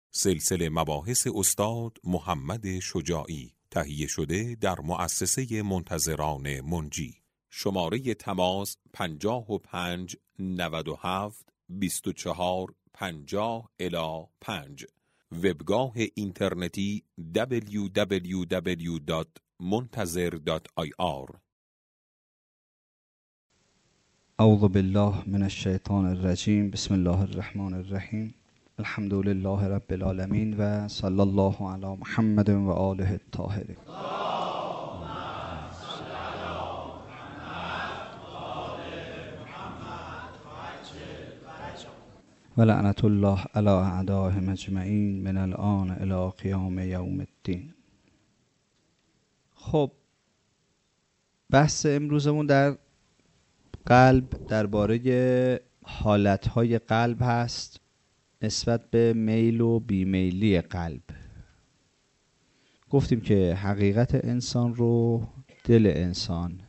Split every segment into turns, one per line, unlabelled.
سلسله مباحث استاد محمد شجاعی، تهیه شده در مؤسسه منتظران منجی. شماره تماس 55 97 24 50 5. وبگاه اینترنتی www.muntazir.ir.
اعوذ بالله من الشیطان الرجیم. بسم الله الرحمن الرحیم. الحمد لله رب العالمین و صلی الله علی محمد و آله الطاهرین. و لعنت الله علی اعدائهم اجمعین من الآن الی قیام یوم الدین. خب بحث امروزمون در قلب درباره حالتهای قلب هست نسبت به میل و بیمیلی قلب. گفتیم که حقیقت انسان رو دل انسان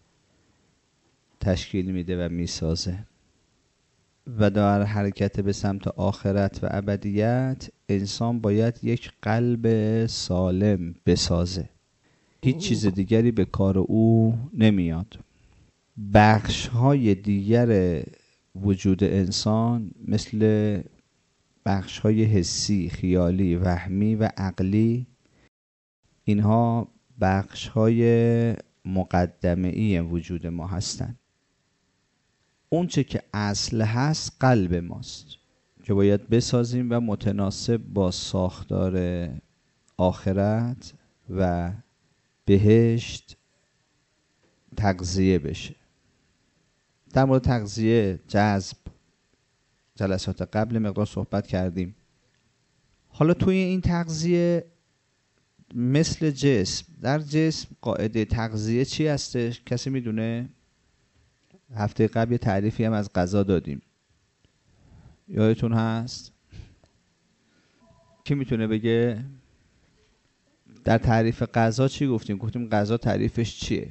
تشکیل میده و میسازه و در حرکت به سمت آخرت و ابدیت انسان باید یک قلب سالم بسازه. هیچ چیز دیگری به کار او نمیاد. بخش‌های دیگر وجود انسان مثل بخش‌های حسی، خیالی، وهمی و عقلی، اینها بخش‌های مقدمه‌ای وجود ما هستند. اون چه که اصل هست قلب ماست که باید بسازیم و متناسب با ساختار آخرت و بهشت تغذیه بشه. در مورد تغذیه، جذب، جلسات قبل مقدار صحبت کردیم. حالا توی این تغذیه مثل جسم، در جسم قاعده تغذیه چی هستش؟ کسی میدونه؟ هفته قبل یه تعریفی هم از غذا دادیم، یادتون هست؟ کی میتونه بگه؟ در تعریف غذا چی گفتیم؟ گفتیم غذا تعریفش چیه؟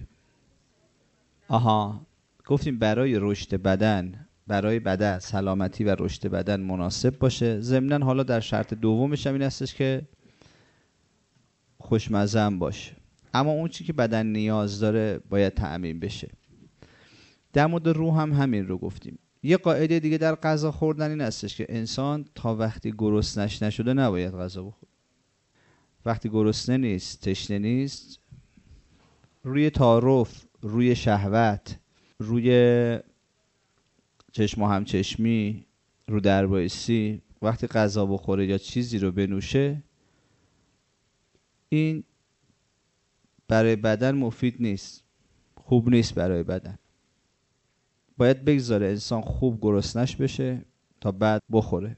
گفتیم برای رشد بدن، برای بدن سلامتی و رشد بدن مناسب باشه. ضمناً حالا در شرط دومش هم این هستش که خوشمزه هم باشه، اما اون چی که بدن نیاز داره باید تأمین بشه. در مورد روح هم همین رو گفتیم. یه قاعده دیگه در غذا خوردن این هستش که انسان تا وقتی گرسنش نشده نباید غذا بخوره. وقتی گرسنه نیست، تشنه نیست، روی تعارف، روی شهوت، روی چشم و همچشمی، رو دربایستی، وقتی غذا بخوره یا چیزی رو بنوشه، این برای بدن مفید نیست، خوب نیست برای بدن. باید بگذاره انسان خوب گرسنش بشه تا بعد بخوره.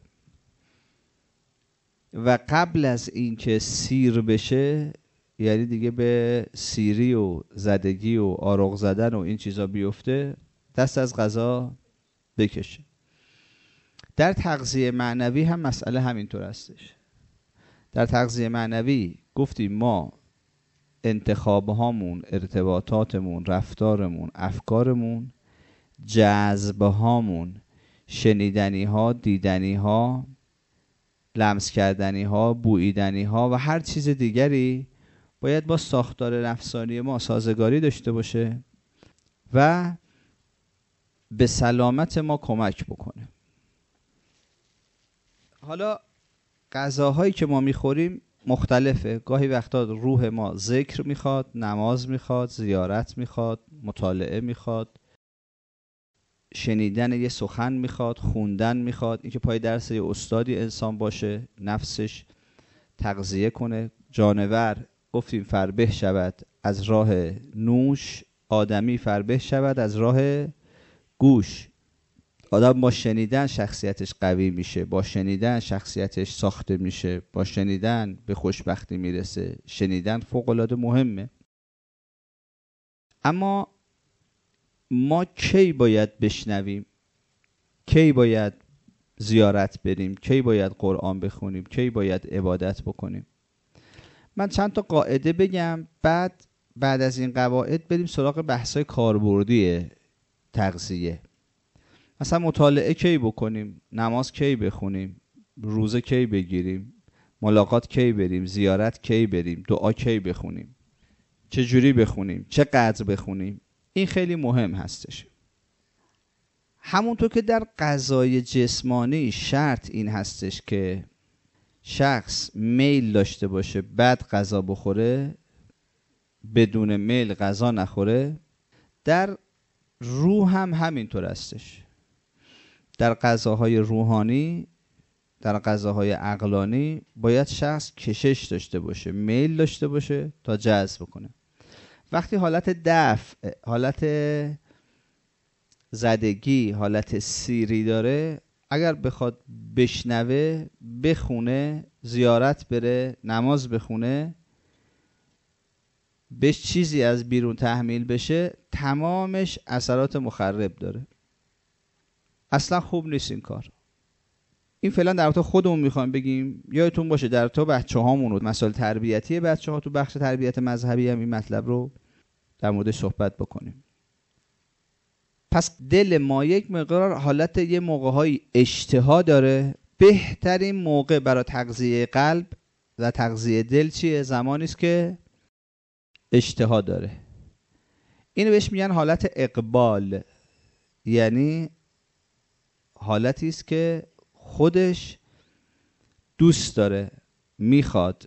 و قبل از اینکه سیر بشه، یعنی دیگه به سیری و زدگی و آرق زدن و این چیزا بیفته، دست از غذا بکشه. در تغذیه معنوی هم مسئله همینطور هستش. در تغذیه معنوی گفتیم ما انتخابهامون، ارتباطاتمون، رفتارمون، افکارمون، جذبهامون، شنیدنی ها، دیدنی ها، لمس کردنی ها، بوییدنی ها و هر چیز دیگری باید با ساختار نفسانی ما سازگاری داشته باشه و به سلامت ما کمک بکنه. حالا غذاهایی که ما میخوریم مختلفه. گاهی وقتا روح ما ذکر میخواد، نماز میخواد، زیارت میخواد، مطالعه میخواد، شنیدن یه سخن میخواد، خوندن میخواد، اینکه پای درس یه استادی انسان باشه، نفسش تغذیه کنه. جانور گفتیم فربه شود از راه نوش، آدمی فربه شود از راه گوش. آدم با شنیدن شخصیتش قوی میشه، با شنیدن شخصیتش ساخته میشه، با شنیدن به خوشبختی میرسه. شنیدن فوق‌العاده مهمه. اما ما کی باید بشنویم؟ کی باید زیارت بریم؟ کی باید قرآن بخونیم؟ کی باید عبادت بکنیم؟ من چند تا قاعده بگم، بعد از این قواعد بریم سراغ بحث‌های کاربردی تغذیه. مثلا مطالعه کی بکنیم؟ نماز کی بخونیم؟ روزه کی بگیریم؟ ملاقات کی بریم، زیارت کی بریم، دعا کی بخونیم، چه جوری بخونیم، چه قدر بخونیم. این خیلی مهم هستش. همونطور که در غذای جسمانی شرط این هستش که شخص میل داشته باشه بعد غذا بخوره، بدون میل غذا نخوره، در روح هم همینطور هستش. در غذاهای روحانی، در غذاهای عقلانی باید شخص کشش داشته باشه، میل داشته باشه تا جذب کنه. وقتی حالت دفع، حالت زدگی، حالت سیری داره، اگر بخواد بشنوه، بخونه، زیارت بره، نماز بخونه، بهش چیزی از بیرون تحمیل بشه، تمامش اثرات مخرب داره. اصلا خوب نیست این کار. این فعلا در تو خودمون میخوایم بگیم. یادتون باشه در تو بچه هامون رو مسائل تربیتی بچه ها تو بخش تربیت مذهبی هم این مطلب رو در موردش صحبت بکنیم. پس دل ما یک مقدار حالت یه موقع‌های اشتها داره. بهترین موقع برای تغذیه قلب و تغذیه دل چیه؟ زمانی است که اشتها داره. اینو بهش میگن حالت اقبال، یعنی حالتی است که خودش دوست داره، میخواد،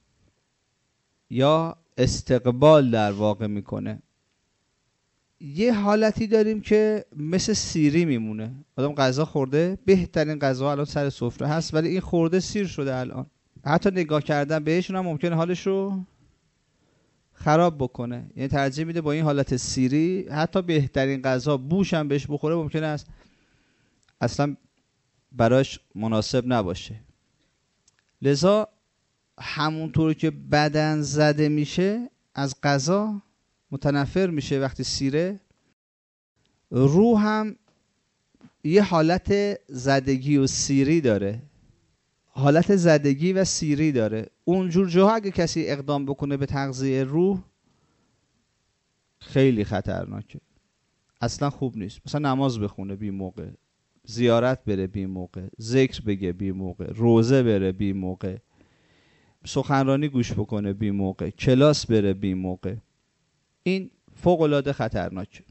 یا استقبال در واقع میکنه. یه حالتی داریم که مثل سیری میمونه. آدم غذا خورده، بهترین غذا الان سر سفره هست، ولی این خورده سیر شده الان. حتی نگاه کردن بهشون هم ممکنه حالش رو خراب بکنه. یعنی ترجیح میده با این حالت سیری حتی بهترین غذا بوش هم بهش بخوره ممکنه است اصلا براش مناسب نباشه. لذا همونطور که بدن زده میشه از غذا متنفر میشه وقتی سیره، روح هم یه حالت زدگی و سیری داره، حالت زدگی و سیری داره. اونجور جاها اگه کسی اقدام بکنه به تغذیه روح خیلی خطرناکه، اصلا خوب نیست. مثلا نماز بخونه بی موقع، زیارت بره بی موقع، ذکر بگه بی موقع، روزه بره بی موقع، سخنرانی گوش بکنه بی موقع، کلاس بره بی موقع. این فوق‌العاده خطرناکه.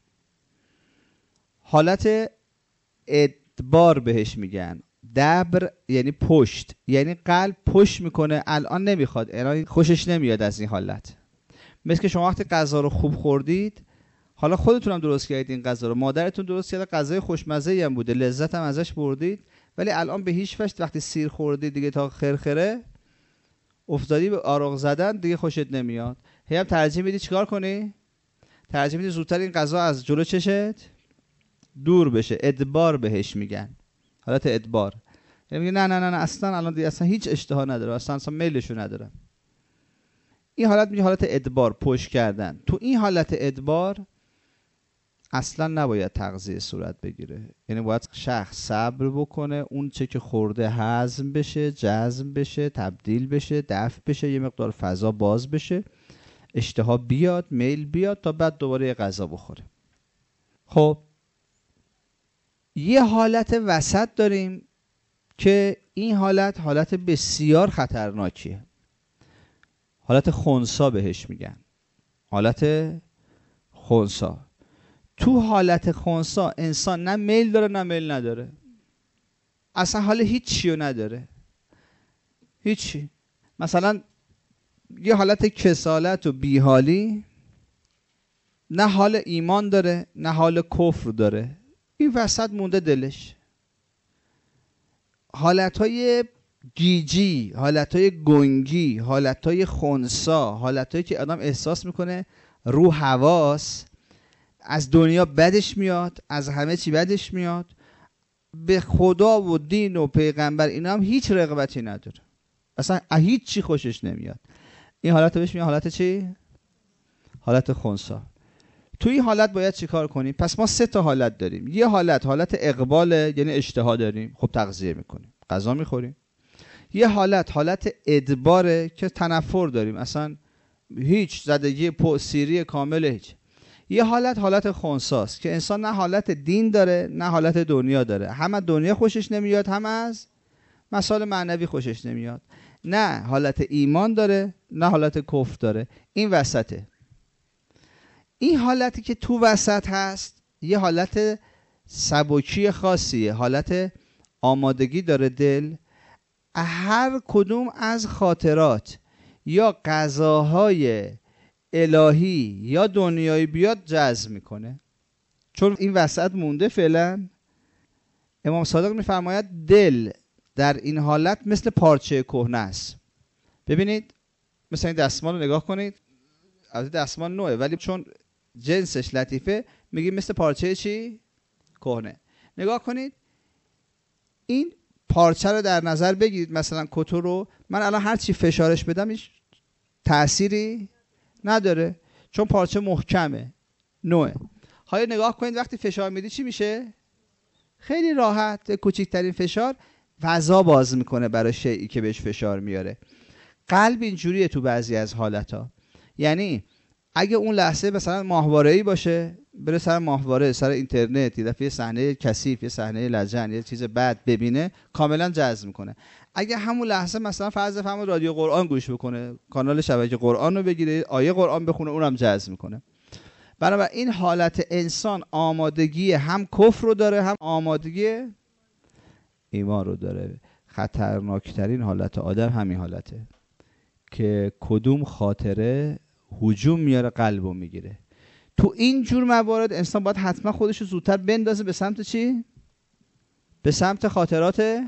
حالت ادبار بهش میگن. دبر یعنی پشت، یعنی قلب پشت میکنه، الان نمیخواد، الان خوشش نمیاد از این حالت. مثل که شما وقتی غذا رو خوب خوردید، حالا خودتون هم درست کردید این غذا رو، مادرتون درست کرده، غذای خوشمزه‌ای هم بوده، لذت هم ازش بردید، ولی الان به هیچ وجه وقتی سیر خوردید دیگه تا خرخره افتادی به آرق زدن، دیگه خوشت نمیاد. هی هم ترجیح میدی چیکار کنی؟ ترجیح میدی زودتر این غذا از جلو چشت دور بشه. ادبار بهش میگن، حالت ادبار. یعنی میگه نه اصلا الان دیگه اصلا هیچ اشتها نداره، اصلا میلشو ندارم. این حالت میگه حالت ادبار، پشت کردن. تو این حالت ادبار اصلا نباید تغذیه صورت بگیره. یعنی باید شخص صبر بکنه، اون چه که خورده هضم بشه، جذب بشه، تبدیل بشه، دفع بشه، یه مقدار فضا باز بشه، اشتها بیاد، میل بیاد، تا بعد دوباره غذا بخوره. خب یه حالت وسط داریم که این حالت بسیار خطرناکیه. حالت خنثی بهش میگن، حالت خنثی. تو حالت خنثی انسان نه میل داره نه میل نداره، اصلا حال هیچی رو نداره، هیچی. مثلا یه حالت کسالت و بیحالی، نه حال ایمان داره نه حال کفر داره، این وسط مونده دلش. حالتهای گیجی، حالتهای گنگی، حالتهای خنثی، حالتهایی که آدم احساس میکنه رو حواس، از دنیا بدش میاد، از همه چی بدش میاد، به خدا و دین و پیغمبر اینا هم هیچ رغبتی نداره، اصلا هیچ چی خوشش نمیاد. این حالت بهش میگن حالت چی؟ حالت خنثی. توی این حالت باید چی کار کنیم؟ پس ما 3 تا حالت داریم. یه حالت اقباله، یعنی اشتها داریم، خب تغذیه میکنیم، غذا میخوریم. یه حالت ادباره که تنفر داریم، اصلا هیچ زدگی سیری کامل هیچ. یه حالت خنثی است که انسان نه حالت دین داره نه حالت دنیا داره، هم از دنیا خوشش نمیاد هم از مسائل معنوی خوشش نمیاد. نه حالت ایمان داره نه حالت کفر داره، این وسطه. این حالتی که تو وسط هست یه حالت سبکی خاصیه، حالت آمادگی داره دل هر کدوم از خاطرات یا قضاهای الهی یا دنیایی بیاد جذب میکنه. چون این وسط مونده فعلا، امام صادق میفرماید دل در این حالت مثل پارچه کهنه است. ببینید مثلا این دستمال رو نگاه کنید، از دستمال نوعه ولی چون جنسش لطیفه میگیم مثل پارچه چی؟ کهنه. نگاه کنید این پارچه رو در نظر بگیرید، مثلا کتو رو من الان هر چی فشارش بدم هیچ تأثیری نداره چون پارچه محکمه، نوعه. حالا نگاه کنید وقتی فشار میدی چی میشه؟ خیلی راحت، کوچکترین فشار فضا باز میکنه برای شیئی که بهش فشار میاره. قلب اینجوریه تو بعضی از حالتها، یعنی اگه اون لحظه مثلا ماهواره‌ای باشه بره سر ماهواره، سر اینترنت، یه دفعه صحنه کثیف، یه صحنه لجن، یه چیز بد ببینه کاملا جذب میکنه. اگه همون لحظه مثلا فرض بفرمایید رادیو قرآن گوش بکنه، کانال شبکه قرآن رو بگیره آیه قرآن بخونه، اونم جذب میکنه. بنابراین این حالت انسان آمادگی هم کفر رو داره هم آمادگی ایمان رو داره. خطرناکترین حالت آدم همین حالته که کدوم خاطره هجوم میاره قلب رو میگیره. تو این جور موارد انسان باید حتما خودش رو زودتر بندازه به سمت چی؟ به سمت خاطرات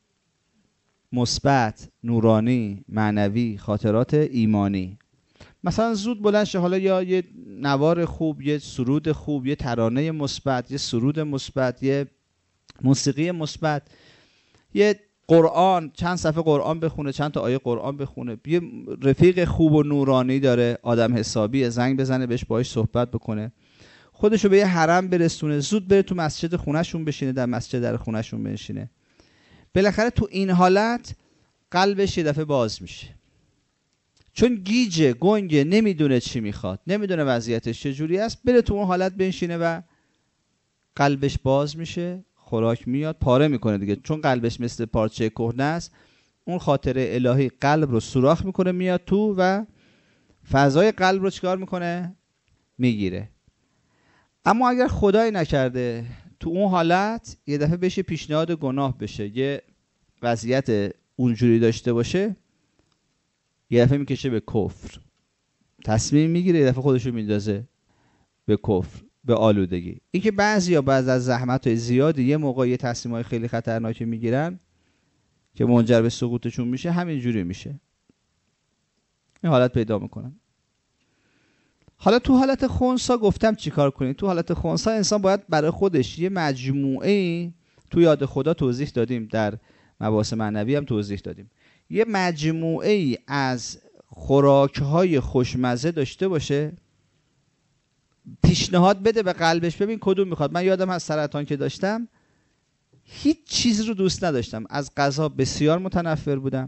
مثبت، نورانی، معنوی، خاطرات ایمانی. مثلا زود بلند شه، حالا یا یه نوار خوب، یه سرود خوب، یه ترانه مثبت، یه سرود مثبت، یه موسیقی مثبت، یه قرآن، چند صفحه قرآن بخونه، چند تا آیه قرآن بخونه، یه رفیق خوب و نورانی داره، آدم حسابیه، زنگ بزنه بهش، باهاش صحبت بکنه، خودشو به یه حرم برسونه، زود بره تو مسجد خونهشون بشینه، در مسجد در خونهشون بشینه. بالاخره تو این حالت قلبش یه دفعه باز میشه، چون گیجه، گنگه، نمیدونه چی میخواد، نمیدونه وضعیتش چجوری است، بره تو اون حالت بنشینه و قلبش باز میشه، خوراک میاد، پاره میکنه دیگه، چون قلبش مثل پارچه کهنه است. اون خاطره الهی قلب رو سوراخ میکنه، میاد تو و فضای قلب رو چیکار میکنه؟ میگیره. اما اگر خدای نکرده تو اون حالت یه دفعه بشه پیشنهاد گناه بشه، یه وضعیت اونجوری داشته باشه، یه دفعه میکشه به کفر، تصمیم میگیره یه دفعه خودشو میندازه به کفر، به آلودگی. این که بعضیا بعد از زحمت‌های زیادی یه موقع یه تصمیم‌های خیلی خطرناکی میگیرن که منجر به سقوطشون میشه، همینجوری میشه، این حالت پیدا میکنن. حالا تو حالت خنثی گفتم چیکار کنید. تو حالت خنثی انسان باید برای خودش یه مجموعه، تو یاد خدا توضیح دادیم، در مباحث معنوی هم توضیح دادیم، یه مجموعه از خوراک‌های خوشمزه داشته باشه، پیشنهاد بده به قلبش ببین کدوم میخواد. من یادم از سرطان که داشتم هیچ چیز رو دوست نداشتم، از غذا بسیار متنفر بودم،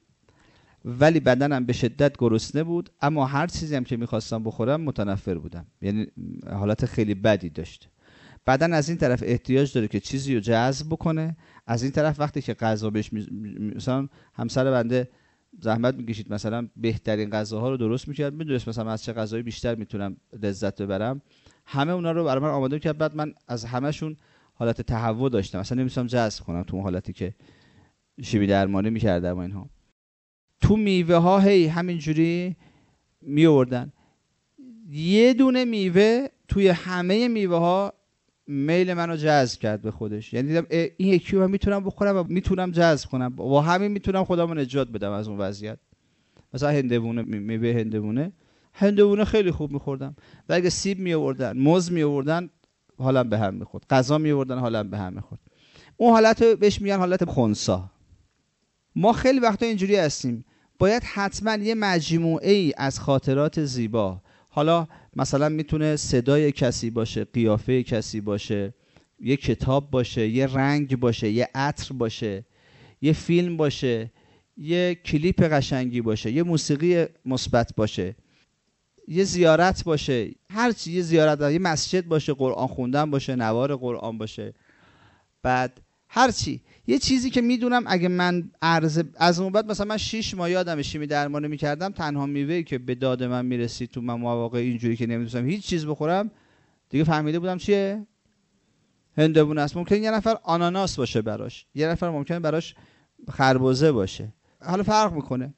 ولی بدنم به شدت گرسنه بود، اما هر چیزی هم که میخواستم بخورم متنفر بودم، یعنی حالت خیلی بدی داشت. بدن از این طرف احتیاج داره که چیزی رو جذب بکنه، از این طرف وقتی که غذا بهش مثلا همسر بنده زحمت میکشید مثلا بهترین غذاها رو درست میکرد، میدونست مثلا از چه غذایی بیشتر میتونم لذت ببرم، همه اونا رو برای من آماده میکرد. بعد من از همشون حالت تهوع داشتم، اصلا نمیتونم جذب کنم تو اون حالتی که شیمی درمانی میکردم و اینها. تو میوه ها هی همینجوری می آوردن، یه دونه میوه توی همه میوه ها میل منو جذب کرد به خودش، یعنی دیدم این یکی رو من میتونم بخورم و میتونم جذب کنم، با همین میتونم خودمو نجات بدم از اون وضعیت. مثلا هندوونه، میوه هندوونه خیلی خوب میخوردم، و اگه سیب می آوردن، موز می آوردن، حالم به هم میخورد، غذا می آوردن، حالم به هم میخورد. اون حالت بهش میگن حالت خنثی. ما خیلی وقتا اینجوری هستیم، باید حتما یه مجموعه ای از خاطرات زیبا، حالا مثلا میتونه صدای کسی باشه، قیافه کسی باشه، یه کتاب باشه، یه رنگ باشه، یه عطر باشه، یه فیلم باشه، یه کلیپ قشنگی باشه، یه موسیقی مثبت باشه، یه زیارت باشه، هر چی، یه زیارت، یه مسجد باشه، قرآن خوندن باشه، نوار قرآن باشه، بعد هر چی، یه چیزی که میدونم اگه من از اون بعد مثلا من 6 ماه یادم شیمی درمانی میکردم، تنها میوه‌ای که به داد من میرسید تو من مواقع اینجوری که نمیدونستم هیچ چیز بخورم دیگه، فهمیده بودم چیه؟ هندبونه است. ممکنه یه نفر آناناس باشه براش، یه نفر ممکنه براش خربزه باشه، حالا فرق میکنه.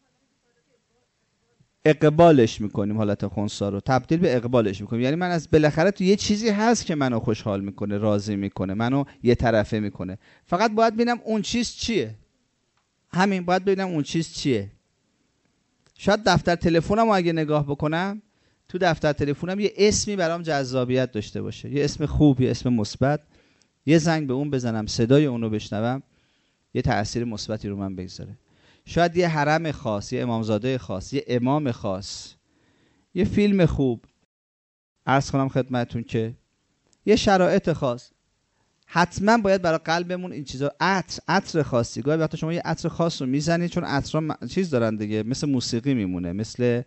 اقبالش میکنیم، حالت خنثی رو تبدیل به اقبالش میکنیم. یعنی من از بالاخره تو یه چیزی هست که منو خوشحال میکنه، راضی میکنه، منو یه طرفه میکنه. فقط باید ببینم اون چیز چیه. همین، باید ببینم اون چیز چیه. شاید دفتر تلفنمو اگه نگاه بکنم، تو دفتر تلفنم یه اسمی برام جذابیت داشته باشه، یه اسم خوب، یه اسم مثبت، یه زنگ به اون بزنم، صدای اونو بشنوم، یه تأثیر مثبتی رو من بگذاره. شاید یه حرم خاص، یه امامزاده خاص، یه امام خاص، یه فیلم خوب، عرض کنم خدمتون که یه شرایط خاص. حتما باید برای قلبمون این چیزا، عطر خاصی. گاهی وقتا شما یه عطر خاص رو میزنید، چون عطرها چیز دارن دیگه، مثل موسیقی میمونه، مثل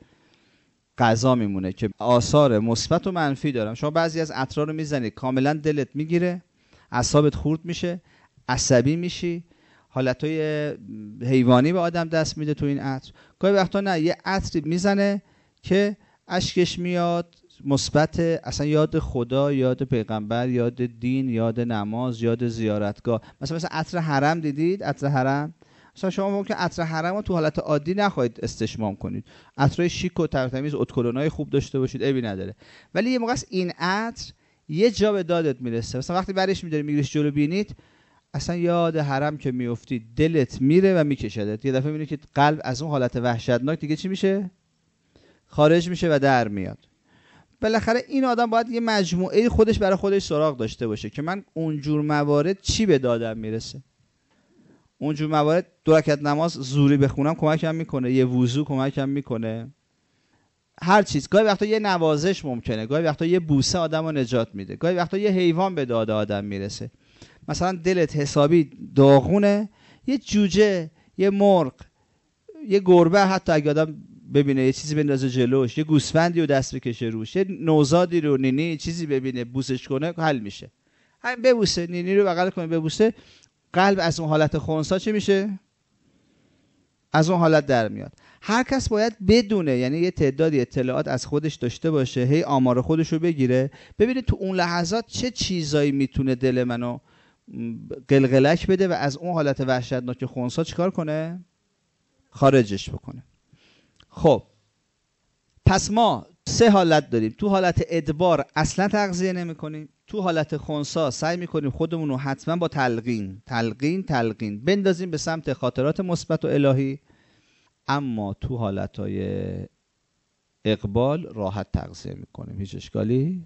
غذا میمونه که آثار مثبت و منفی دارن. شما بعضی از عطرها رو میزنید کاملا دلت میگیره، اعصابت خورد میشه، عصبی میشی، حالتهای حیوانی به آدم دست میده تو این عطر. گاهی وقتا نه، یه عطری میزنه که اشکش میاد، مثبت، اصلا یاد خدا، یاد پیغمبر، یاد دین، یاد نماز، یاد زیارتگاه. مثلا عطر حرم دیدید؟ عطر حرم مثلا شما ممکن عطر حرم رو تو حالت عادی نخواهید استشمام کنید، عطرهای شیک و ترتمیز، ادکلونای خوب داشته باشید، عیبی نداره. ولی یه موقع این عطر یه جا به دادت میرسه. مثلا وقتی برش می‌داری میگیریش جلو بینید، اصلا یاد حرم که میفتی دلت میره و میکشدت. یه دفعه میبینی که قلب از اون حالت وحشتناک دیگه چی میشه؟ خارج میشه و در میاد. بالاخره این آدم باید یه مجموعه خودش برای خودش سراغ داشته باشه که من اونجور موارد چی به دادم میرسه. اونجور موارد 2 رکعت نماز زوری بخونم کمکم میکنه، یه وضو کمکم میکنه، هر چیز. گاهی وقتا یه نوازش ممکنه، گاهی وقتا یه بوسه آدمو نجات میده، گاهی وقتا یه حیوان به داد آدم میرسه. مثلا دلت حسابی داغونه، یه جوجه، یه مرغ، یه گربه، حتی اگه آدم ببینه یه چیزی بندازه جلوش، یه گوسفندی رو دست بکشه روش، یه نوزادی رو، نینی چیزی ببینه بوسش کنه، حل میشه. همین ببوسه، نینی رو بغل کنه ببوسه، قلب از اون حالت خنثی چی میشه؟ از اون حالت در میاد. هر کس باید بدونه، یعنی یه تعدادی اطلاعات از خودش داشته باشه، هی آمار خودش رو بگیره، ببینه تو اون لحظات چه چیزایی میتونه دل منو قلقلک بده و از اون حالت وحشتناک خنثی چیکار کنه؟ خارجش بکنه. خب پس ما 3 حالت داریم. تو حالت ادبار اصلا تغذیه نمی کنیم، تو حالت خنثی سعی میکنیم خودمون رو حتما با تلقین بندازیم به سمت خاطرات مثبت و الهی، اما تو حالتهای اقبال راحت تغذیه میکنیم، هیچ اشکالی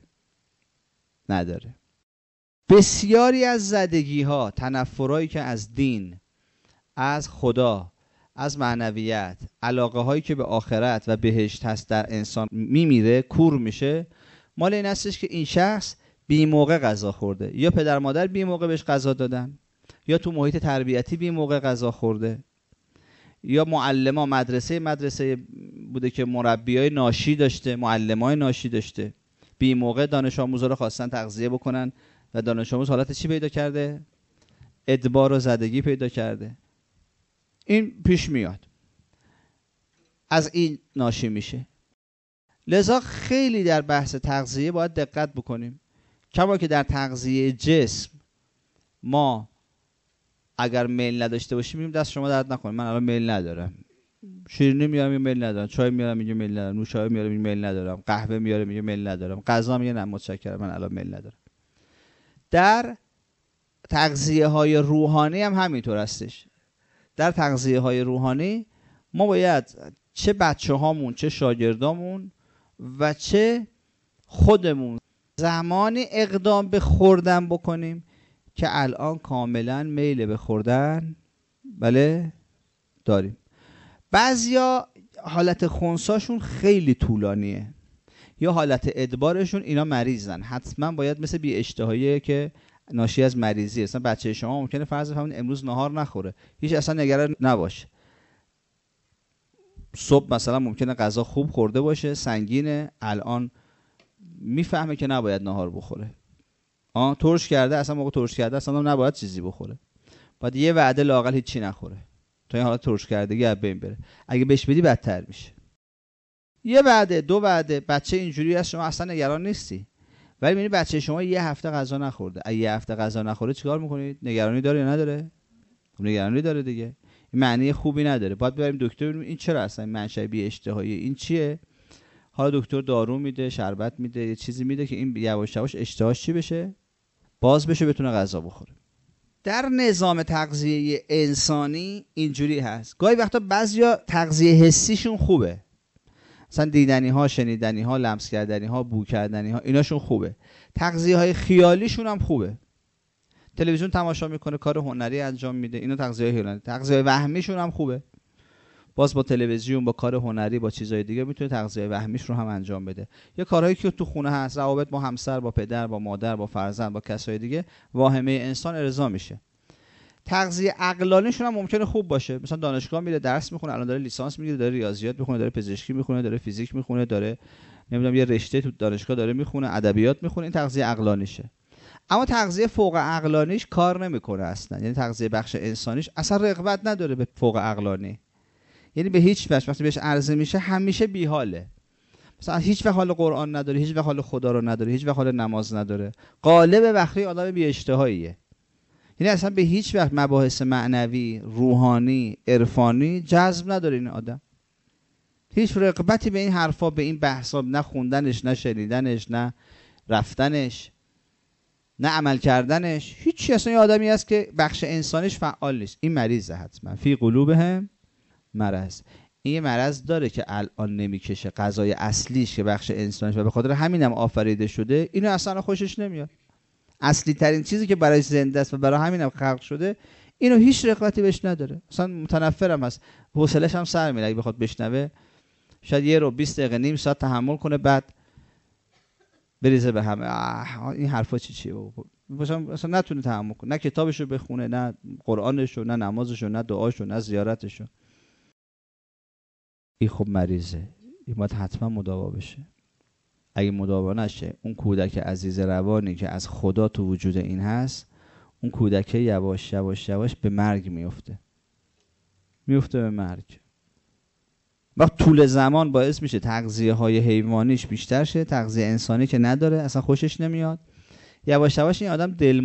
نداره. بسیاری از زدگی ها، تنفرهایی که از دین، از خدا، از معنویت، علاقه هایی که به آخرت و بهشت هست در انسان میمیره، کور میشه، مال این هستش که این شخص بی موقع غذا خورده، یا پدر مادر بی موقع بهش غذا دادن، یا تو محیط تربیتی بی موقع غذا خورده، یا معلما مدرسه بوده که مربیای ناشی داشته، معلمای ناشی داشته، بی موقع دانش آموزا رو خواستن تغذیه بکنن و دانش آموز حالت چی پیدا کرده؟ ادبار و زدگی پیدا کرده. این پیش میاد، از این ناشی میشه. لذا خیلی در بحث تغذیه باید دقت بکنیم. کما که در تغذیه جسم ما اگر میل نداشته باشیم میگیم دست شما درد نکنه، من الان میل ندارم، شیرینی میارم میگم میل ندارم، چای میارم میگم میل ندارم، نوشابه میارم میگم میل ندارم، قهوه میارم میگم میل ندارم، غذا میگم نه متشکرم من الان میل ندارم. در تغذیه های روحانی هم همینطور هستش. در تغذیه های روحانی ما باید چه بچه هامون، چه شاگردامون و چه خودمون زمانی اقدام به خوردن بکنیم که الان کاملا میل به خوردن بله داریم. بعضیا حالت خنثاشون خیلی طولانیه، یا حالت ادبارشون اینا مریضن، حتما باید مثل بی اشتهایی که ناشی از مریضی. اصلا بچه شما ممکنه فرض بفرمایید امروز نهار نخوره، هیچ اصلا نگران نباشه، صبح مثلا ممکنه غذا خوب خورده باشه، سنگینه، الان میفهمه که نباید نهار بخوره، ترش کرده، اصلا موقع ترش کرده اصلا نباید چیزی بخوره، باید یه وعده لااقل هیچی نخوره تا این حالت ترش کردگی از بین بره. اگه بهش بدی بدتر میشه. یه وعده، 2 وعده، بچه اینجوری است شما اصلا نگران نیستی. ولی میبینی بچه شما یه هفته غذا نخورده، اگه یه هفته غذا نخوره چیکار میکنید؟ نگرانی داره یا نداره؟ نگرانی داره دیگه. این معنی خوبی نداره. باید بریم دکتر ببینیم این چرا اصلا منشأ بی اشتهایی این چیه. حالا دکتر دارو میده، شربت میده، یه چیزی میده که این یواش یواش اشتهاش چی بشه؟ باز بشه، بتونه غذا بخوره. در نظام تغذیه انسانی اینجوری هست. گاهی وقتا بعضیا تغذیه حسیشون خوبه، مثلا دیدنی ها، شنیدنی ها، لمس کردنی ها، بو کردنی ها، ایناشون خوبه. تغذیه های خیالیشون هم خوبه. تلویزیون تماشا میکنه، کار هنری انجام میده، اینا تغذیه خیالی. تغذیه وهمیشون هم خوبه. باز با تلویزیون، با کار هنری، با چیزهای دیگه میتونه تغذیه وهمیش رو هم انجام بده. یه کارهایی که تو خونه هست، روابط با همسر، با پدر، با مادر، با فرزند، با کسای دیگه، واهمه انسان ارضا میشه. تغذیه عقلانیشون هم ممکنه خوب باشه. مثلا دانشگاه میره درس میخونه، الان داره لیسانس میگیره، داره ریاضیات میخونه، داره پزشکی میخونه، داره فیزیک میخونه، داره نمیدونم یه رشته تو دانشگاه داره میخونه، ادبیات میخونه. این تغذیه عقلانیشه. اما تغذیه فوق عقلانیش کار نمیکنه اصلا. یعنی تغذیه بخش انسانیش اصلا رغبت نداره به فوق عقلانی. یعنی به هیچ وجه وقتی بهش عرضه میشه همیشه بیحاله. مثلا هیچ وقت حال قرآن نداره، هیچ وقت حال خدا رو نداره، هیچ وقت حال نماز نداره. قالب وقتی آدم بی اشتهاییه. یعنی اصلا به هیچ وقت مباحث معنوی، روحانی، عرفانی جذب نداره این آدم. هیچ رغبتی به این حرفا، به این بحثا، نه خوندنش، نه شنیدنش، نه رفتنش، نه عمل کردنش، هیچی. اصلا یه آدمی هست که بخش انسانیش فعال نیست. این مریضه حتما. فی قلوبهم مرض. این یه مرض داره که الان نمیکشه غذای اصلیش که بخش انسانیش و به خاطر همینم آفریده شده، اینو اصلا خوشش نمیاد. اصلی ترین چیزی که برای زنده است و برای همینم خلق شده، اینو هیچ رغبتی بهش نداره. اصلا متنفرم هست، حوصله‌اش هم سر میره. اگه بخواد بشنوه شاید 1 رو 20 دقیقه نیم ساعت تحمل کنه، بعد بریزه به همه. این حرفا چیه؟ اصلا نتونه تحمل کنه، نه کتابشو بخونه، نه قرآنشو، نه نمازشو، نه دعاشو، نه زیارتشو. این خب مریضه. این باید حتما مداوا بشه. اگه مداوا نشه، اون کودک عزیز روانی که از خدا تو وجود این هست، اون کودک یواش یواش یواش به مرگ میفته به مرگ. وقت طول زمان باعث میشه تغذیه های حیوانیش بیشتر شه، تغذیه انسانی که نداره، اصلا خوشش نمیاد. یواش یواش این آدم دل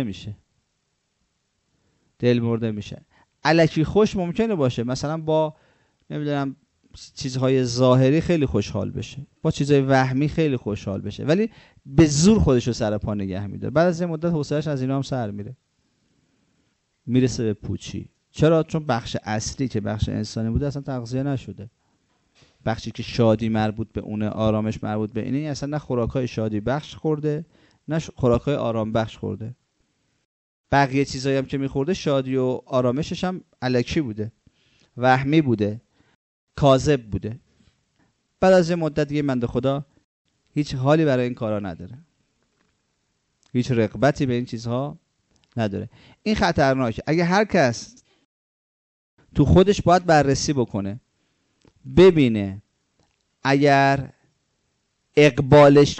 مرده میشه. الکی خوش ممکنه باشه، مثلا با نمیدونم چیزهای ظاهری خیلی خوشحال بشه، با چیزهای وهمی خیلی خوشحال بشه، ولی به زور خودشو سر پا نگه میداره. بعد از یه مدت حوصله‌اش از اینا هم سر میره، میرسه به پوچی. چرا؟ چون بخش اصلی که بخش انسانی بوده اصلا تغذیه نشده. بخشی که شادی مربوط به اونه، آرامش مربوط به اینه، اصلا نه خوراکای شادی بخش خورده، نه خوراکای آرام بخش خورده. بقیه چیزایی هم که میخورده شادی و آرامشش هم الکی بوده، وهمی بوده، کاذب بوده. بعد از یه مدت دیگه بنده خدا هیچ حالی برای این کارا نداره، هیچ رغبتی به این چیزها نداره. این خطرناکه. اگه هر کس تو خودش باید بررسی بکنه، ببینه اگر اقبالش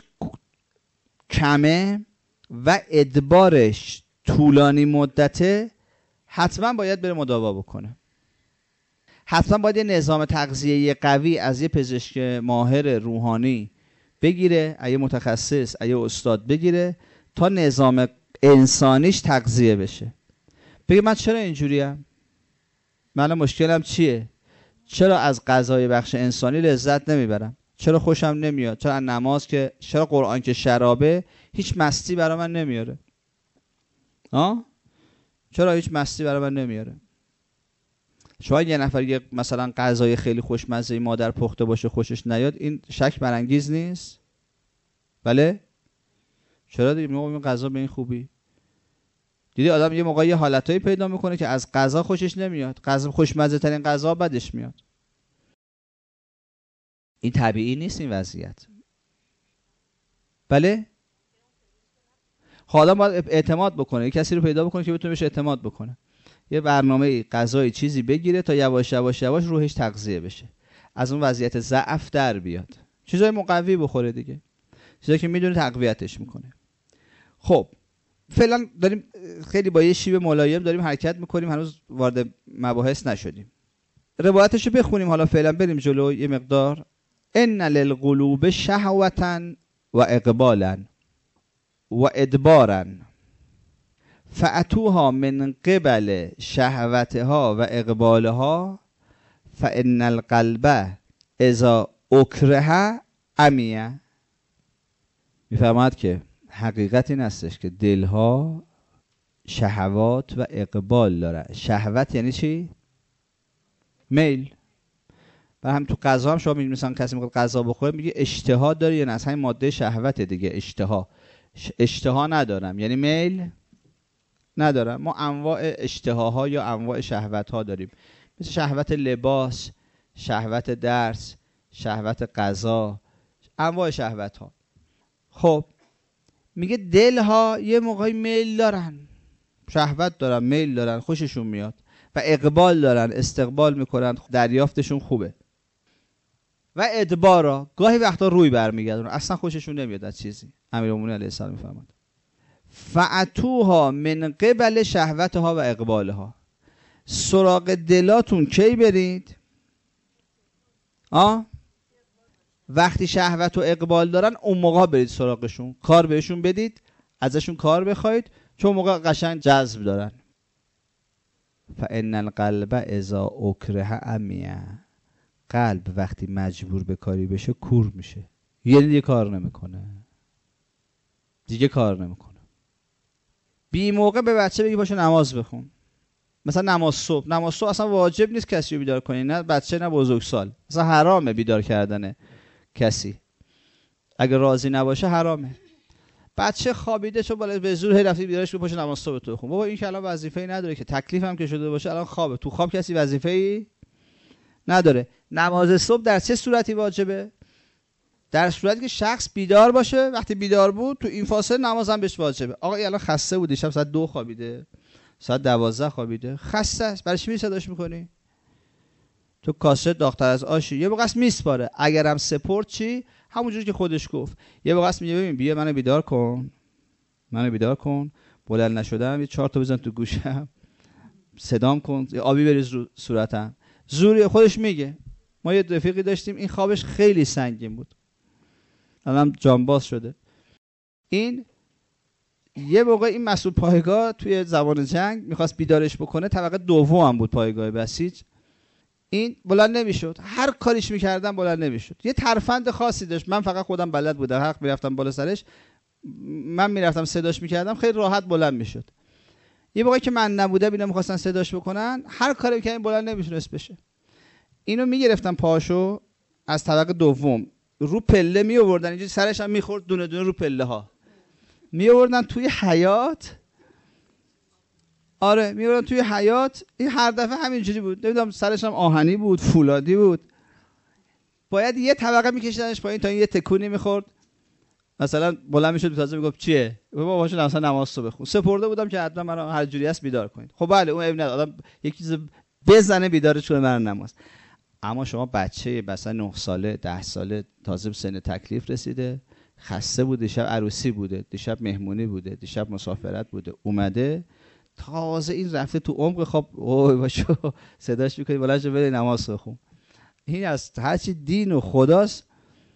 کمه و ادبارش طولانی مدته، حتما باید بره مداوا بکنه. حتما باید یه نظام تغذیه قوی از یه پزشک ماهر روحانی بگیره، یه متخصص، یه استاد بگیره تا نظام انسانیش تغذیه بشه. بگه من چرا اینجوریم؟ من مشکلم چیه؟ چرا از غذای بخش انسانی لذت نمیبرم؟ چرا خوشم نمیاد؟ چرا نماز که، چرا قرآن که شرابه هیچ مستی برای من نمیاره؟ چرا هیچ مستی برای من نمیاره؟ شاید یه نفر یه مثلا غذای خیلی خوشمزه مادر پخته باشه خوشش نیاد، این شک برانگیز نیست؟ بله؟ چرا دیگه این غذا به این خوبی؟ دیدی آدم یه موقع یه حالتایی پیدا میکنه که از غذا خوشش نمیاد، غذا خوشمزه ترین غذا بدش میاد. این طبیعی نیست این وضعیت. بله؟ حالا باید اعتماد بکنه، یه کسی رو پیدا بکنه که بتونه بهش اعتماد بکنه، یه برنامه غذایی چیزی بگیره تا یواش یواش یواش روحش تغذیه بشه، از اون وضعیت ضعف در بیاد. چیزای مقوی بخوره دیگه، چیزایی که میدونه تقویتش میکنه. خب فعلا داریم خیلی با یه شیوه ملایم داریم حرکت میکنیم، هنوز وارد مباحث نشدیم. روایتشو بخونیم حالا، فعلا بریم جلو یه مقدار. ان للقلوب شهوة و اقبالا و ادبارا فأتوها من قبل شهوتها و اقبالها فإن القلب اذا اکره عمیه. میفهمد که حقیقت این هستش که دلها شهوات و اقبال داره. شهوت یعنی چی؟ میل. برای هم تو غذا هم شما میگید مثلا کسی میگه غذا بخوره میگه اشتها داره یا نه، از همین ماده شهوت دیگه. اشتها ندارم یعنی میل ندارم. ما انواع اشتهاها یا انواع شهوتها داریم، مثل شهوت لباس، شهوت درس، شهوت غذا، انواع شهوتها. خب میگه دلها یه موقعی میل دارن، شهوت دارن، میل دارن، خوششون میاد و اقبال دارن، استقبال میکنن، دریافتشون خوبه. و ادبارا گاهی وقتا روی برمیگردن، اصلا خوششون نمیاد از چیزی. امیرالمومنین علیه السلام میفرماد فأتوها من قبل شهوتها و اقبالها. سراغ دلاتون کی برید؟ وقتی شهوت و اقبال دارن اون موقع برید سراغشون، کار بهشون بدید، ازشون کار بخواید، چون موقع قشنگ جذب دارن. فإن القلب اذا اکره عمیه. قلب وقتی مجبور به کاری بشه کور میشه، یعنی دیگه کار نمیکنه، دیگه کار نمیکنه. بی موقع به بچه بگی باشه نماز بخون، مثلا نماز صبح اصلا واجب نیست کسی رو بیدار کنی، نه بچه نه بزرگسال، اصلا حرامه بیدار کردن کسی، اگه راضی نباشه حرامه. بچه خوابیده چون بالا به زور رفتی بیدارش کنی باشه نماز صبح تو بخون. بابا این که الان وظیفه‌ای نداره که، تکلیف هم که شده باشه الان خوابه، تو خواب کسی وظیفه‌ای نداره. نماز صبح در چه صورتی واجبه؟ در صورتی که شخص بیدار باشه، وقتی بیدار بود تو این فاصله نماز هم بهش واجبه. آقا الان خسته بود، شب ساعت 2 خوابیده، ساعت 12 خوابیده، خسته است، برای چی می صداش میکنی؟ تو کاسه داغ‌تر از آشی، یه موقع میسپاره. اگرم سپورت چی؟ همونجوری که خودش گفت، یه موقع میگه ببین بیا منو بیدار کن، بلند نشدم یه 4 تا بزن تو گوشم، صدام کن، آبی بریز رو صورتم. زوری خودش میگه. ما یه رفیقی داشتیم این خوابش خیلی سنگین بود، الان جانباز شده. این یه موقع این مسئول پایگاه توی زمان جنگ میخواست بیدارش بکنه، طبقه دوم بود پایگاه بسیج. این بلند نمیشد، هر کاریش میکردم بلند نمیشد. یه ترفند خاصی داشت، من فقط خودم بلد بودم، حق میرفتم بالا سرش، من میرفتم صداش میکردم، خیلی راحت بلند میشد. یه موقعی که من نبودم اینا میخواستن صداش بکنن، هر کاری میکردن بلند نمیتونست بشه. اینو میگرفتن پاشو از طبقه دوم رو پله میآوردن، اینجوری سرش هم میخورد، دونه دونه رو پله ها میآوردن توی حیاط. آره میآوردن توی حیاط. این هر دفعه همینجوری بود، نمیدونم سرش هم آهنی بود، فولادی بود. باید یه طبقه میکشیدنش پایین تا این یه تکونی میخورد، مثلا بلند میشد تازه میگفت چیه؟ بابا باشو مثلا نماز رو بخون. سپرده بودم که حتما منو هر جوری است بیدار کنید. خب بله اون ابن آدم یک چیز بزنه بیدارش کنه من نماز. اما شما بچه مثلا 9 ساله 10 ساله تازه به سن تکلیف رسیده، خسته بوده، دیشب عروسی بوده، دیشب مهمونی بوده، دیشب مسافرت بوده، اومده تازه این رفته تو عمق خواب، اوه باشو صداش میکنی بلند شو بری نماز بخون. این از هرچی دین و خداست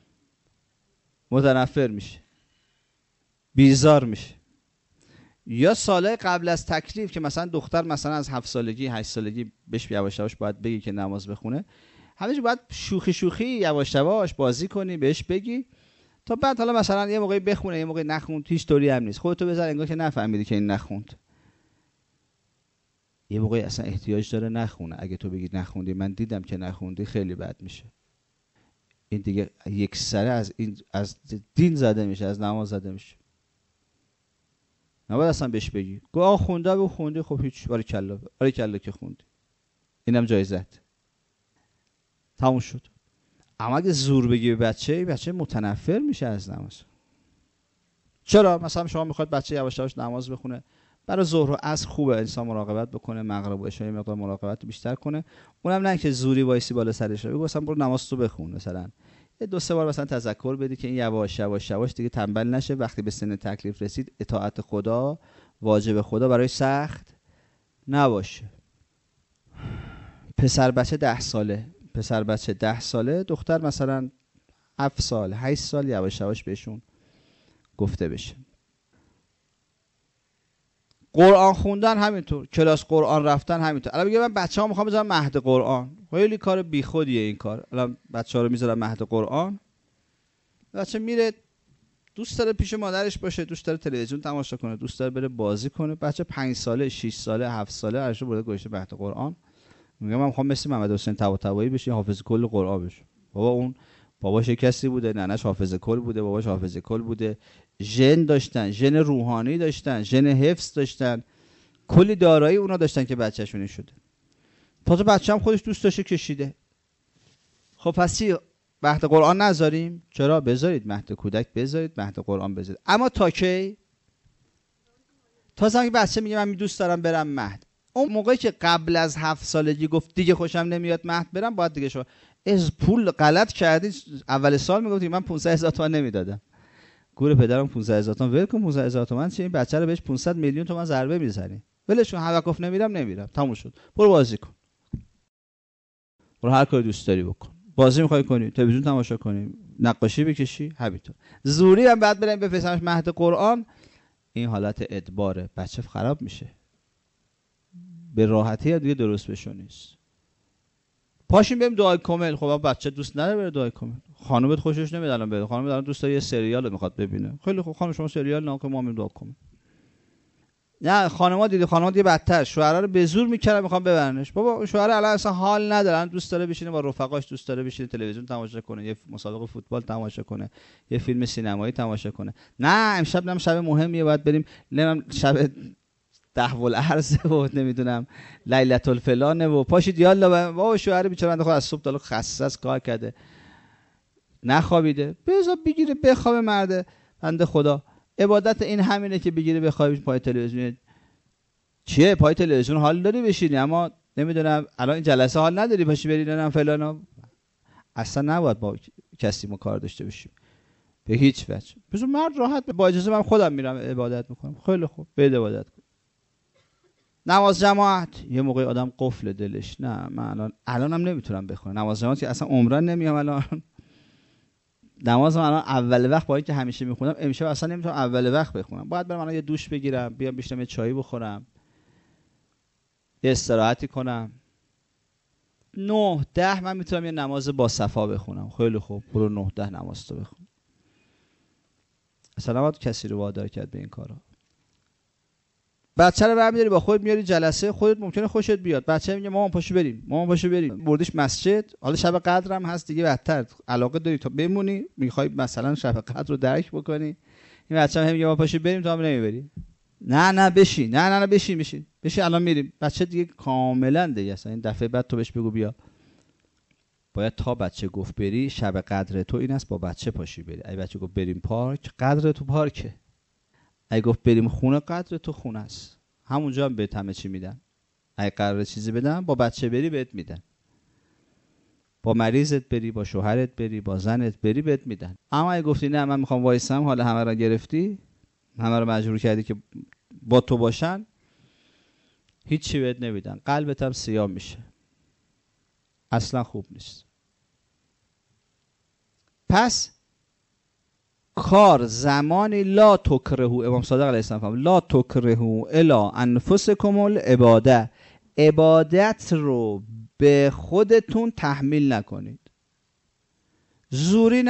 متنفر میشه، بیزار میشه. یا سالهای قبل از تکلیف که مثلا دختر مثلا از 7 سالگی 8 سالگی بهش یواش یواش باید بگی که نماز بخونه، همینجوری باید شوخی یواش یواش بازی کنی بهش بگی تا بعد حالا مثلا یه موقعی بخونه یه موقعی نخوند، هیچ طوری هم نیست، خودتو بذار انگار که نفهمیدی که این نخوند. یه موقعی اصلا احتیاج داره نخونه، اگه تو بگی نخوندی من دیدم که نخوندی خیلی بد میشه. این دیگه یک سره از دین زده میشه، از نماز زده میشه. نباید اصلا بهش بگی گو خونده و خوندی، خب هیچ، باریکلا که خوندی، اینم جایزت، تموم شد. اما اگه زور بگی به بچه متنفر میشه از نماز. چرا؟ مثلا شما میخواد بچه یواش یواش نماز بخونه، برای ظهر و عصر خوبه انسان مراقبت بکنه، مغرب و عشاء مقدار مراقبت بیشتر کنه، اونم نه که زوری وایسی بالا سرش رو بگو مثلا برو نماز تو بخون، مثلا دو سه بار مثلا تذکر بدی که این یواش یواش یواش دیگه تنبل نشه، وقتی به سن تکلیف رسید اطاعت خدا، واجب خدا برای سخت نباشه. پسر بچه 10 ساله، دختر مثلا 7 سال 8 سال یواش یواش بهشون گفته بشه. قرآن خوندن همینطور، کلاس قرآن رفتن همینطور. الان میگه من بچه‌ها میخوام بذارم مهد قرآن، خیلی کار بیخودیه این کار. الان بچه‌ها رو میذارم مهد قرآن، بچه میره دوست داره پیش مادرش باشه، دوست داره تلویزیون تماشا کنه، دوست داره بره بازی کنه. بچه 5 ساله 6 ساله 7 ساله هرشو برده گوشه مهد قرآن، میگه من میخوام مثل محمد حسین طباطبایی بشم، حافظ کل قرآن بشم. بابا اون باباش کسی بوده، ننه‌ش حافظ کل بوده، باباش حافظ کل بوده، ژن داشتن، ژن روحانی داشتن، ژن حفظ داشتن، کلی دارایی اونا داشتن که بچه‌شون شده. تازه بچه‌م خودش دوست داشته کشیده. خب پس چی مهد قرآن نذاریم؟ چرا؟ بذارید مهد کودک، بذارید مهد قرآن بذارید. اما تا کی؟ تا زمانی که بچه میگه من دوست دارم برم مهد. اون موقعی که قبل از 7 سالگی گفت دیگه خوشم نمیاد مهد برم، باید دیگه شو از پول غلط کردی. اول سال میگفتی من 500,000 تومان نمیدادم. گور پدرم 500,000 تومان، ول کن 500,000 تومان چه، این بچه رو بهش 500 میلیون تومان ضربه میزنی. ولش کن، هر گفت نمیرم تموم شد. برو بازی کن، برو هر کاری دوست داری بکن. بازی میخوای کنی، تلویزیون تماشا کنی، نقاشی بکشی، همینطور. زوری هم بعد بریم بفرستمش مهد قرآن، این حالت ادباره، بچه خراب میشه. به راحتی دیگه درست بشو نیست. پاشیم بریم دعای کامل. خب بچه دوست نداره بره دعای کامل، خانومت خوشش نمیاد الان بره، خانومت الان دوست داره یه سریال میخواد ببینه. خیلی خوب خانم شما سریال نه که ما میریم دعا کامل. نه خانم‌ها دیگه بدتر، شوهرها رو به زور میکردن میخوام ببرنش. بابا شوهر الان اصلا حال ندارن، دوست داره بشینه با رفقاش، دوست داره بشینه تلویزیون تماشا کنه، یه مسابقه فوتبال تماشا کنه، یه فیلم سینمایی تماشا کنه. نه امشب شب مهمیه باید بریم، نمیدونم شب دهوالعرض و نمیدونم لیلة الفلانه و پاشید یالا. بابا شوهر بیچاره بنده خدا از صبح تا الان خسته است، کار کرده نخوابیده، بذار بگیره بخوابه مرده بنده خدا. عبادت این همینه که بگیره بخوابی پای تلویزیون. چیه پای تلویزیون حال داری بشینی، اما نمیدونم الان این جلسه حال نداری پاشی بری نمیدونم فلانا. اصلا نباید با کسی ما کار داشته باشیم به هیچ وجه. بذار مرد راحت با اجازه من خودم میرم عبادت میکنم. خیلی خوب برید عبادت کن. نماز جماعت یه موقع آدم قفل دلش، نه من الانم نمیتونم بخونم نماز جماعت که اصلا عمرن نمیام. الان نمازم الان اول وقت با اینکه همیشه میخونم، امشب اصلا نمیتونم اول وقت بخونم. باید برم الان یه دوش بگیرم، بیام بشینم یه چایی بخورم، یه استراحتی کنم. 9-10 من میتونم یه نماز با صفا بخونم. خیلی خوب برو 9-10 نماز تو بخون. اصلا نباید کسی رو وادار کرد به این کارا. بچه رو برمی‌داری با خودت میاری جلسه، خودت ممکنه خوشت بیاد، بچه میگه مامان پاشو بریم، بردیش مسجد. حالا شب قدر هم هست دیگه بدتر، علاقه داری تو بمونی، میخوای مثلا شب قدر رو درک بکنی، این بچه هم میگه مامان پاشو بریم، تو هم نمیبری. نه بشین، نه بشین الان میریم. بچه دیگه کاملا دیگه اصلا این دفعه بعد تو بهش بگو بیا. باید تا بچه گفت بری، شب قدر تو این است با بچه پاشی بری. اگه بچه گفت بریم پارک، قدر تو پارکه. اگه گفت بریم خونه، قدر تو خونه است. همونجا هم بهت همه چی میدن. اگه قراره چیزی بدن، با بچه بری بهت میدن، با مریضت بری، با شوهرت بری، با زنت بری بهت میدن. اما اگه گفتی نه من میخوام وایسم، حالا همه رو گرفتی، همه رو مجبور کردی که با تو باشن، هیچی بهت نمیدن، قلبت هم سیاه میشه، اصلا خوب نیست. پس کار زمانی لا تکرهو، امام صادق علیه السلام فرمود لا تکرهو الا انفسکم العباده، عبادت رو به خودتون تحمیل نکنید. زوری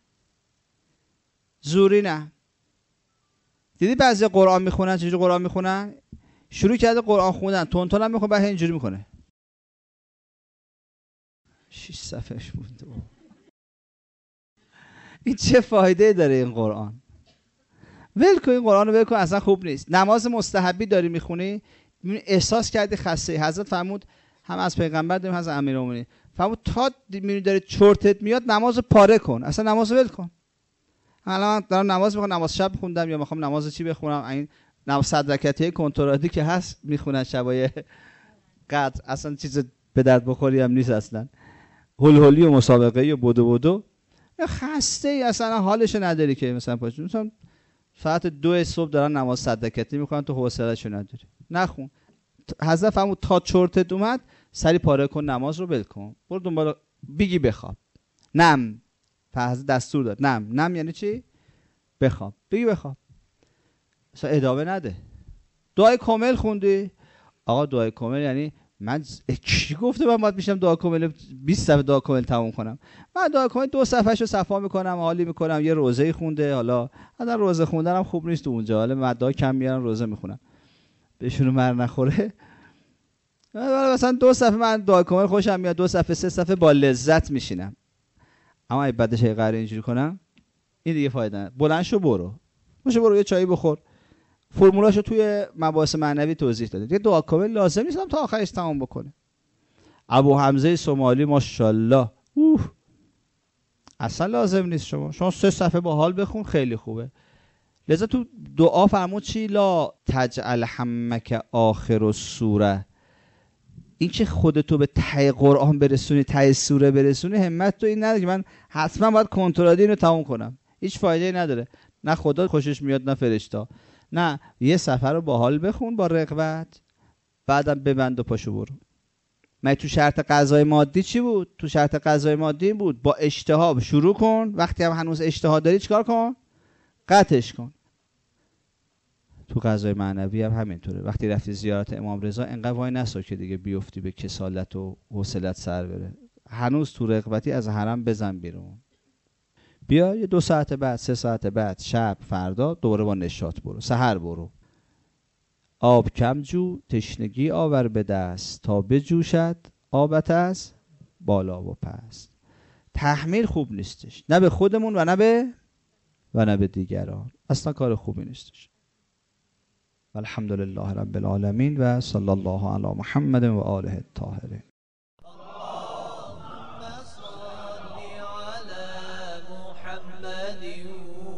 نه. دیدی بعضی قرآن میخونن چجوری قرآن میخونن؟ شروع کرده قرآن خوندن، تون هم میخونه، بعد اینجوری میکنه 6 صفحهش بود. این چه فایده داره این قرآن؟ ول کن این قرآن رو، ول کن، اصلا خوب نیست. نماز مستحبی داری میخونی، احساس کردی خسته، حضرت فرمود، هم از پیغمبر داریم از امیرالمومنین فرمود، تا میبینی داره چرتت میاد نماز پاره کن، اصلا نماز ول کن. الان دارم نماز میخونم، نماز شب خوندم یا میخوام نماز چی بخونم، این نماز 100 رکعتی کنترادی که هست میخونن شبای قدر، اصلا چیز به درد بخوری هم نیست، اصلا هول هولی و مسابقه و بدو یا خسته ای اصلا حالش نداری که مثلا پاشو مثلا ساعت 2 صبح دارن نماز صدقتی میکنن تو حوصله‌شو نداری، نخون. حضرت فرمود تا چرتت اومد سری پاره کن نماز رو، ول کن، برو دنبال بگی بخواب، نم. حضرت دستور داد نم یعنی چی؟ بخواب، بگی بخواب، اصلا ادامه نده. دعای کامل خوندی؟ آقا دعای کامل یعنی من کی گفته من باید میشم دعا کامل 20 صفحه دعا کامل تموم کنم؟ من دعا کامل 2 صفحه‌شو صفا میکنم، حالی میکنم، یه روزه خونده، حالا اصلا روزه خوندنم خوب نیست تو اونجا، حالا مدعا کم میارن روزه میخونن بهشون مر نخوره. مثلا 2 صفحه من دعا کامل خوشم میاد، 2 صفحه 3 صفحه با لذت میشینم. اما اگه بعدش قراره اینجوری کنم این دیگه فایده نداره. بلند شو برو یه چایی بخور. فرمولاشو توی مباحث معنوی توضیح داده دیگه. دعا کامل لازم نیست تا آخرش تمام بکنه. ابو حمزه سومالی ماشاءالله اصلا لازم نیست. شما 3 صفحه با حال بخون خیلی خوبه. لذا تو دعا فرمود چی؟ لا تجعل همک آخر السوره، این که خودتو به ته قرآن برسونی، ته سوره برسونی، همت تو این نداره که من حتما باید کنترل اینو تموم کنم. هیچ فایده نداره، نه خدا خوشش میاد نه فرشته. نه، یه صفحه رو با حال بخون با رغبت، بعدم ببند و پاشو برو. من تو شرط قضای مادی چی بود؟ تو شرط قضای مادی بود با اشتها شروع کن، وقتی هم هنوز اشتها داری چیکار کن؟ قطعش کن. تو قضای معنوی هم همینطوره. وقتی رفتی زیارت امام رضا انقدر وای نسا که دیگه بیفتی به کسالت و حوصلت سر بره، هنوز تو رغبتی از حرم بزن بیرون، بیا یه 2 ساعت بعد 3 ساعت بعد شب فردا دوباره با نشاط برو، سحر برو. آب کم جو تشنگی آور به دست، تا بجوشد آبت از بالا و پست. تحمیل خوب نیستش، نه به خودمون و نه به دیگران، اصلا کار خوبی نیستش. الحمدلله رب العالمین و صلی الله علی محمد و آله الطاهرین.
اللهم صل على محمد